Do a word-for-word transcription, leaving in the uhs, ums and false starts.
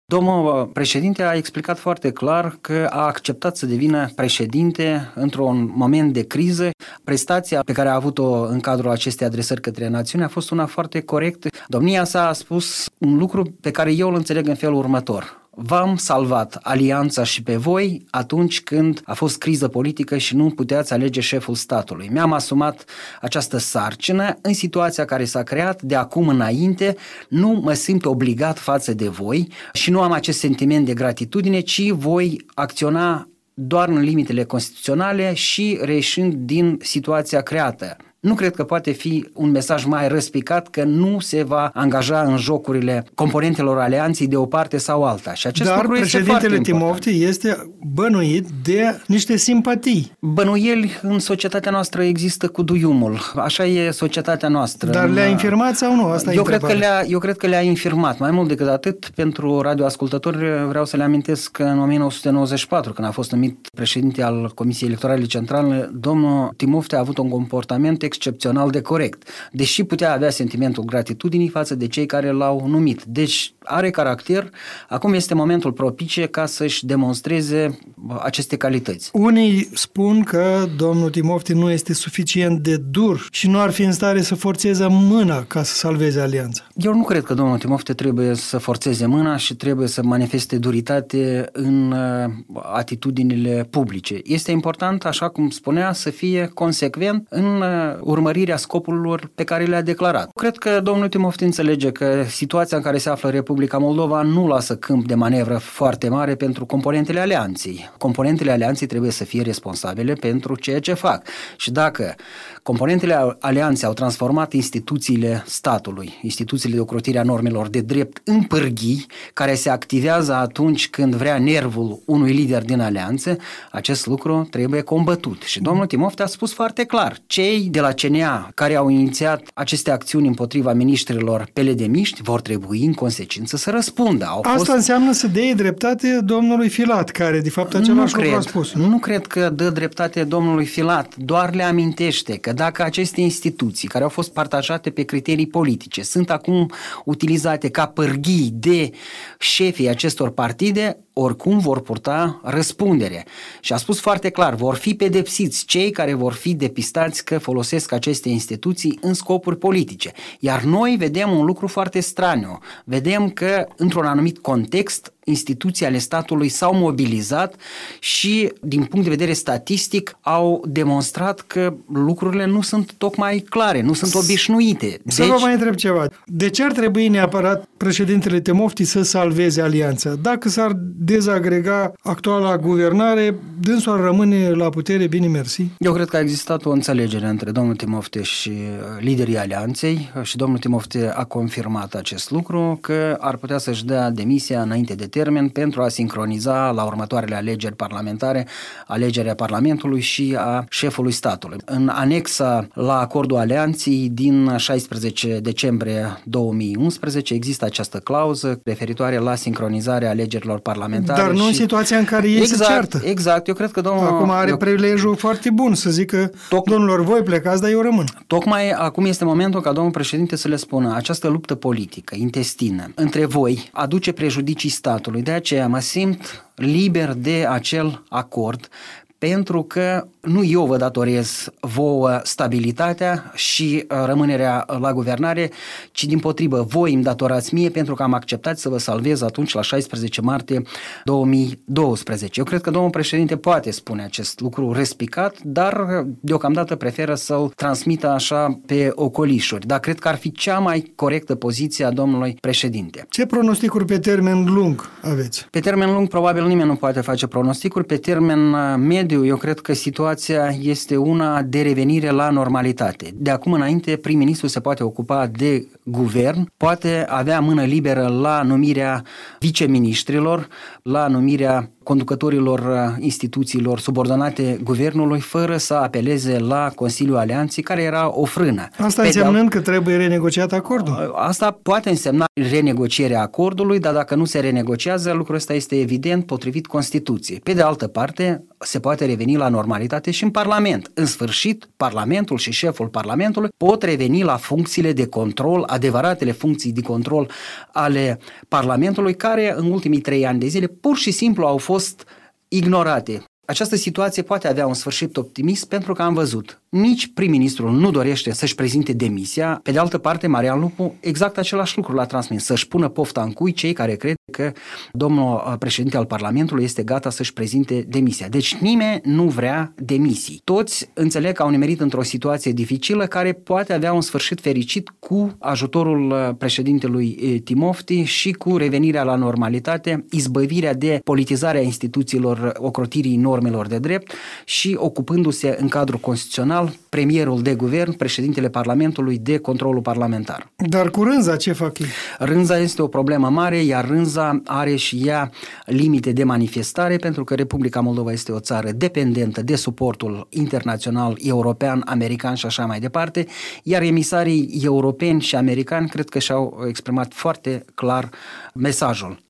Domnul președinte a explicat foarte clar că a acceptat să devină președinte într-un moment de criză. Prestația pe care a avut-o în cadrul acestei adresări către națiune a fost una foarte corectă. Domnia sa a spus un lucru pe care eu îl înțeleg în felul următor. V-am salvat alianța și pe voi atunci când a fost criză politică și nu puteați alege șeful statului. Mi-am asumat această sarcină în situația care s-a creat. De acum înainte nu mă simt obligat față de voi și nu am acest sentiment de gratitudine, ci voi acționa doar în limitele constituționale și reieșind din situația creată. Nu cred că poate fi un mesaj mai răspicat că nu se va angaja în jocurile componentelor alianței de o parte sau alta. Și acest Dar lucru este președintele Timofti este bănuit de niște simpatii. Bănuieli în societatea noastră există cu duiumul. Așa e societatea noastră. Dar le-a infirmat sau nu? Asta eu, cred că le-a, eu cred că le-a infirmat. Mai mult decât atât, pentru radioascultători vreau să le amintesc că în o mie nouă sute nouăzeci și patru, când a fost numit președinte al Comisiei Electorale Centrale, domnul Timofti a avut un comportament excepțional de corect, deși putea avea sentimentul gratitudinii față de cei care l-au numit. Deci are caracter, acum este momentul propice ca să-și demonstreze aceste calități. Unii spun că domnul Timofti nu este suficient de dur și nu ar fi în stare să forțeze mâna ca să salveze alianța. Eu nu cred că domnul Timofti trebuie să forțeze mâna și trebuie să manifeste duritate în atitudinile publice. Este important, așa cum spunea, să fie consecvent în urmărirea scopurilor pe care le-a declarat. Cred că domnul Timofti înțelege că situația în care se află Republica Moldova nu lasă câmp de manevră foarte mare pentru componentele alianței. Componentele alianței trebuie să fie responsabile pentru ceea ce fac. Și dacă componentele alianței au transformat instituțiile statului, instituțiile de ocrotire a normelor de drept, în pârghii care se activează atunci când vrea nervul unui lider din alianță, acest lucru trebuie combătut. Și domnul Timofti a spus foarte clar, cei de la C N A care au inițiat aceste acțiuni împotriva miniștrilor peledemiști vor trebui în consecință să răspundă. Au Asta fost... înseamnă să dea dreptate domnului Filat, care de fapt același lucru a spus. Nu cred că dă dreptate domnului Filat, doar le amintește că dacă aceste instituții care au fost partajate pe criterii politice sunt acum utilizate ca pârghii de șefii acestor partide, oricum vor purta răspundere. Și a spus foarte clar, vor fi pedepsiți cei care vor fi depistați că folosesc aceste instituții în scopuri politice. Iar noi vedem un lucru foarte straniu. Vedem că, într-un anumit context, instituții ale statului s-au mobilizat și, din punct de vedere statistic, au demonstrat că lucrurile nu sunt tocmai clare, nu sunt obișnuite. Să deci... vă mai întreb ceva. De ce ar trebui neapărat președintele Timofti să salveze alianța? Dacă s-ar dezagrega actuala guvernare, dânsul ar rămâne la putere, bine mersi? Eu cred că a existat o înțelegere între domnul Timofti și liderii alianței și domnul Timofti a confirmat acest lucru, că ar putea să-și dea demisia înainte de termen pentru a sincroniza la următoarele alegeri parlamentare alegerea Parlamentului și a șefului statului. În anexa la acordul alianței din șaisprezece decembrie două mii unsprezece există această clauză referitoare la sincronizarea alegerilor parlamentare. Dar nu și... în situația în care ei exact, se ceartă. Exact, eu cred că domnul... Acum are eu... prilejul foarte bun să zică, Toc... domnilor, voi plecați, dar eu rămân. Tocmai acum este momentul ca domnul președinte să le spună, această luptă politică, intestină, între voi aduce prejudicii statului. De aceea mă simt liber de acel acord, pentru că nu eu vă datorez vouă stabilitatea și rămânerea la guvernare, ci dimpotrivă voi îmi datorați mie pentru că am acceptat să vă salvez atunci la șaisprezece martie două mii douăsprezece. Eu cred că domnul președinte poate spune acest lucru respicat, dar deocamdată preferă să-l transmită așa pe ocolișuri. Dar cred că ar fi cea mai corectă poziție a domnului președinte. Ce pronosticuri pe termen lung aveți? Pe termen lung probabil nimeni nu poate face pronosticuri. Pe termen mediu eu cred că situația este una de revenire la normalitate. De acum înainte, prim-ministru se poate ocupa de guvern, poate avea mână liberă la numirea viceministrilor, la numirea conducătorilor instituțiilor subordonate guvernului, fără să apeleze la Consiliul Alianței, care era o frână. Asta însemnând că trebuie renegociat acordul? Asta poate însemna renegocierea acordului, dar dacă nu se renegociază, lucrul ăsta este evident potrivit Constituției. Pe de altă parte, se poate reveni la normalitate și în Parlament. În sfârșit, Parlamentul și șeful Parlamentului pot reveni la funcțiile de control a adevăratele funcții de control ale Parlamentului, care în ultimii trei ani de zile pur și simplu au fost ignorate. Această situație poate avea un sfârșit optimist pentru că am văzut, nici prim-ministrul nu dorește să-și prezinte demisia, pe de altă parte Marian Lupu exact același lucru l-a transmis, să-și pună pofta în cui cei care cred că domnul președinte al Parlamentului este gata să-și prezinte demisia. Deci nimeni nu vrea demisii. Toți înțeleg că au nimerit într-o situație dificilă care poate avea un sfârșit fericit cu ajutorul președintelui Timofti și cu revenirea la normalitate, izbăvirea de politizarea instituțiilor, ocrotirii normelor de drept și ocupându-se în cadrul constituțional premierul de guvern, președintele Parlamentului de controlul parlamentar. Dar cu Rânza ce fac ei? Rânza este o problemă mare, iar Rânza are și ea limite de manifestare, pentru că Republica Moldova este o țară dependentă de suportul internațional, european, american și așa mai departe, iar emisarii europeni și americani cred că și-au exprimat foarte clar mesajul.